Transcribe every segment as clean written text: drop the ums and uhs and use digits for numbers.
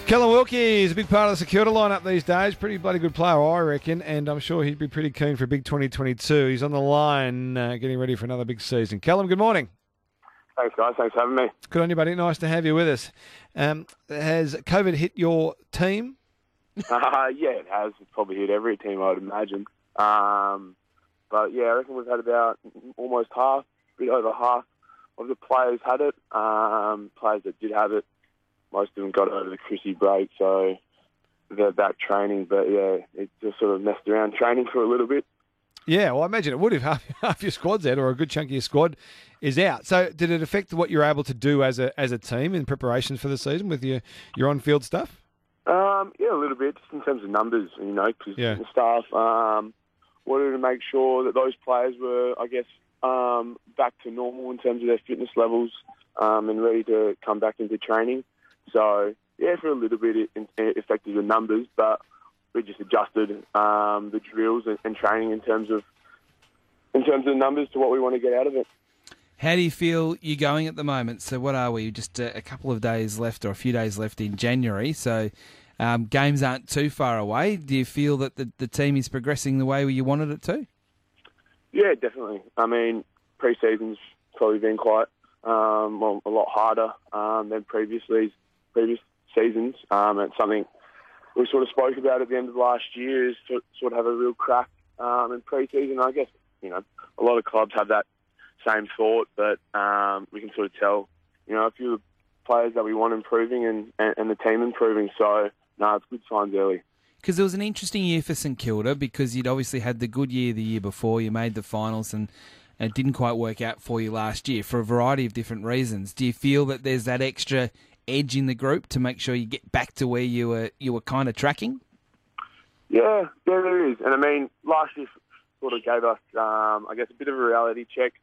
Callum Wilkie is a big part of the Security lineup these days. Pretty bloody good player, I reckon, and I'm sure he'd be pretty keen for a big 2022. He's on the line, getting ready for another big season. Callum, good morning. Thanks, guys. Thanks for having me. Good on you, buddy. Nice to have you with us. Has COVID hit your team? Yeah, it has. It's probably hit every team, I would imagine. But yeah, I reckon we've had about almost half, a bit over half of the players had it. Players that did have it, most of them got it over the Chrissy break, so they're back training. But yeah, it just sort of messed around training for a little bit. Yeah, well, I imagine it would if half your squad's out, or a good chunk of your squad is out. So did it affect what you're able to do as a team in preparations for the season with your on-field stuff? Yeah, a little bit, just in terms of numbers, because the staff wanted to make sure that those players were, I guess, back to normal in terms of their fitness levels and ready to come back into training. So, yeah, for a little bit it affected the numbers, but we just adjusted the drills and training in terms of numbers to what we want to get out of it. How do you feel you're going at the moment? So what are we? Just a couple of days left or a few days left in January. So games aren't too far away. Do you feel that the team is progressing the way you wanted it to? Yeah, definitely. I mean, pre-season's probably been quite a lot harder than previous seasons. It's something we sort of spoke about at the end of last year, is to sort of have a real crack in pre-season. I guess, a lot of clubs have that same thought, but we can sort of tell, a few of the players that we want improving and the team improving. So, no, it's good signs early. Because it was an interesting year for St Kilda, because you'd obviously had the good year the year before. You made the finals and it didn't quite work out for you last year for a variety of different reasons. Do you feel that there's that extra edge in the group to make sure you get back to where you were kind of tracking? Yeah, there is. And I mean, last year sort of gave us, I guess, a bit of a reality check.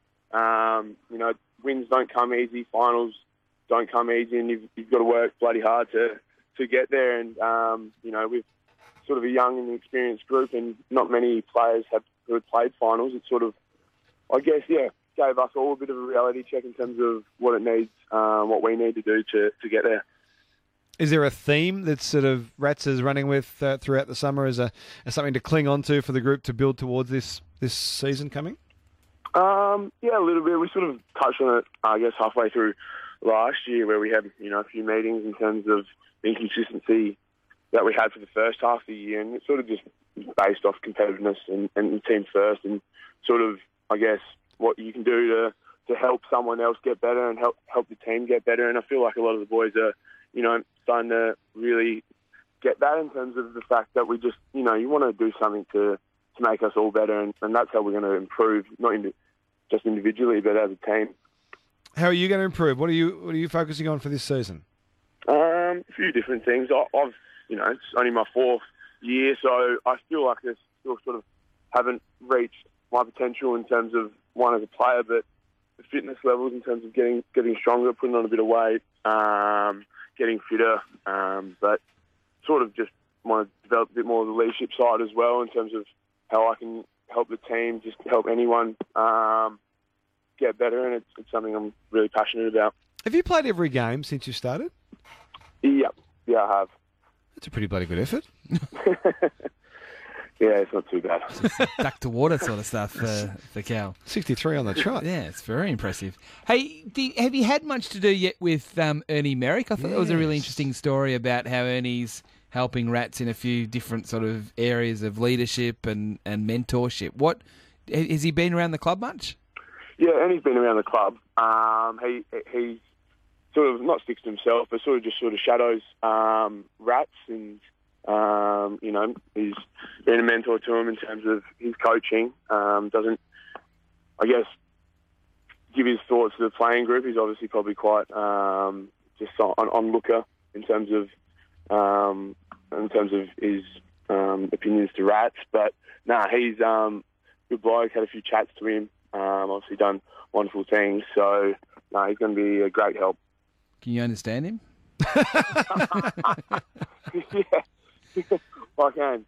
Wins don't come easy, finals don't come easy, and you've got to work bloody hard to get there. And, we've sort of a young and experienced group, and not many players who had played finals. It sort of, I guess, gave us all a bit of a reality check in terms of what it needs, what we need to do to get there. Is there a theme that sort of Rats is running with throughout the summer as something to cling on to for the group to build towards this season coming? Yeah, a little bit. We sort of touched on it, I guess, halfway through last year, where we had, a few meetings in terms of the inconsistency that we had for the first half of the year, and it's sort of just based off competitiveness and team first, and sort of, I guess, what you can do to help someone else get better and help the team get better. And I feel like a lot of the boys are, starting to really get that in terms of the fact that we just, you want to do something to make us all better, and that's how we're going to improve, not just individually, but as a team. How are you going to improve? What are you focusing on for this season? A few different things. I've it's only my fourth year, so I feel like I still sort of haven't reached my potential in terms of one as a player, but the fitness levels in terms of getting stronger, putting on a bit of weight, getting fitter, but sort of just want to develop a bit more of the leadership side as well in terms of how I can help the team, just help anyone get better, and it's something I'm really passionate about. Have you played every game since you started? Yeah, I have. That's a pretty bloody good effort. Yeah, it's not too bad. Duck to water sort of stuff for Cal. 63 on the trot. Yeah, it's very impressive. Hey, have you had much to do yet with Ernie Merrick? I thought that was a really interesting story about how Ernie's helping Rats in a few different sort of areas of leadership and mentorship. What has he been around the club much? Yeah, Ernie's been around the club. He sort of not sticks to himself, but sort of shadows Rats, and he's been a mentor to him in terms of his coaching. Doesn't, I guess, give his thoughts to the playing group. He's obviously probably quite just on looker in terms of his opinions to Rats. But he's a good bloke. Had a few chats to him. Obviously done wonderful things. So he's going to be a great help. Can you understand him? Yeah, I can.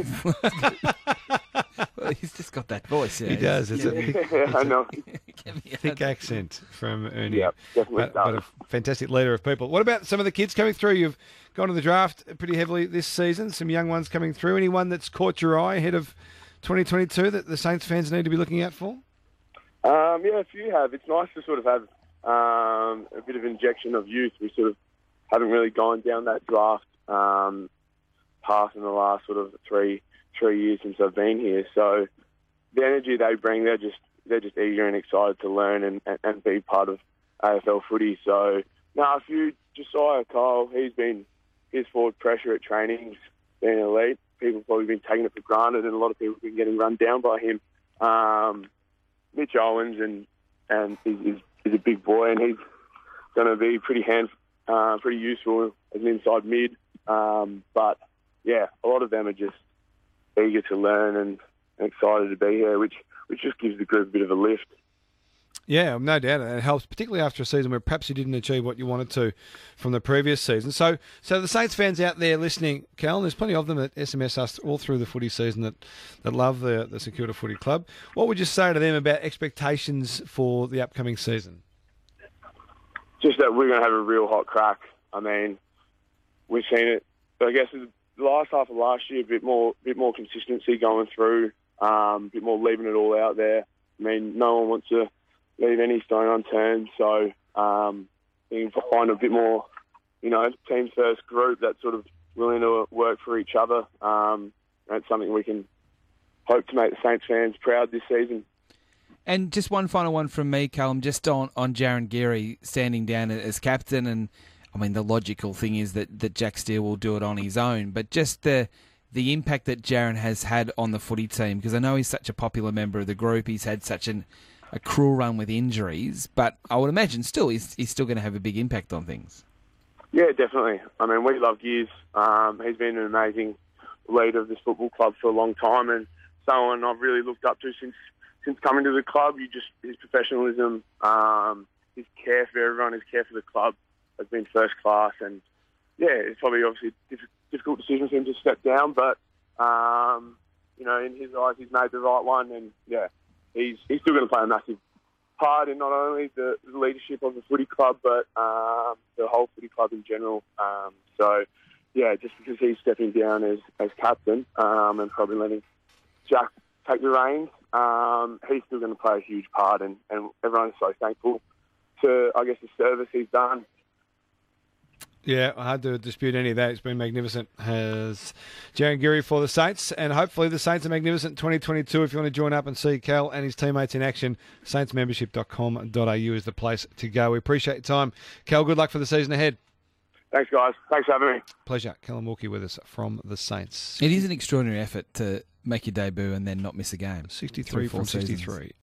Well, he's just got that voice. Yeah. He does. It's I know. thick accent from Ernie. Yeah, definitely. But a fantastic leader of people. What about some of the kids coming through? You've gone to the draft pretty heavily this season. Some young ones coming through. Anyone that's caught your eye ahead of 2022 that the Saints fans need to be looking out for? Yeah, a few have. It's nice to sort of have a bit of injection of youth. We sort of haven't really gone down that draft path in the last sort of three years since I've been here. So the energy they bring, they're just eager and excited to learn and be part of AFL footy. So now a few, Josiah Kyle, his forward pressure at training's been elite. People have probably been taking it for granted, and a lot of people have been getting run down by him. Mitch Owens and he's a big boy, and he's going to be pretty useful as an inside mid. But yeah, a lot of them are just eager to learn and excited to be here, which just gives the group a bit of a lift. Yeah, no doubt. It helps, particularly after a season where perhaps you didn't achieve what you wanted to from the previous season. So the Saints fans out there listening, Cal, there's plenty of them that SMS us all through the footy season that love the St Kilda Footy Club. What would you say to them about expectations for the upcoming season? Just that we're going to have a real hot crack. I mean, we've seen it. I guess the last half of last year, a bit more consistency going through, a bit more leaving it all out there. I mean, no one wants to leave any stone unturned. So you can find a bit more, team first group that's sort of willing to work for each other. That's something we can hope to make the Saints fans proud this season. And just one final one from me, Callum, just on Jaron Geary standing down as captain. And I mean, the logical thing is that Jack Steele will do it on his own, but just the impact that Jaron has had on the footy team, because I know he's such a popular member of the group. He's had such a cruel run with injuries, but I would imagine still he's still going to have a big impact on things. Yeah, definitely. I mean, we love Gears. He's been an amazing leader of this football club for a long time, and someone I've really looked up to since coming to the club. His professionalism, his care for everyone, his care for the club has been first class. And yeah, it's probably obviously a difficult decision for him to step down, but in his eyes, he's made the right one, and yeah. He's still going to play a massive part in not only the leadership of the footy club, but the whole footy club in general. So, yeah, just because he's stepping down as captain and probably letting Jack take the reins, he's still going to play a huge part, and everyone's so thankful to, I guess, the service he's done. Yeah, hard to dispute any of that. It's been magnificent. Has Jaron Geary for the Saints, and hopefully the Saints are magnificent in 2022. If you want to join up and see Cal and his teammates in action, saintsmembership.com.au is the place to go. We appreciate your time. Cal, good luck for the season ahead. Thanks, guys. Thanks for having me. Pleasure. Callum Wilkie with us from the Saints. It is an extraordinary effort to make your debut and then not miss a game. 63 from 63.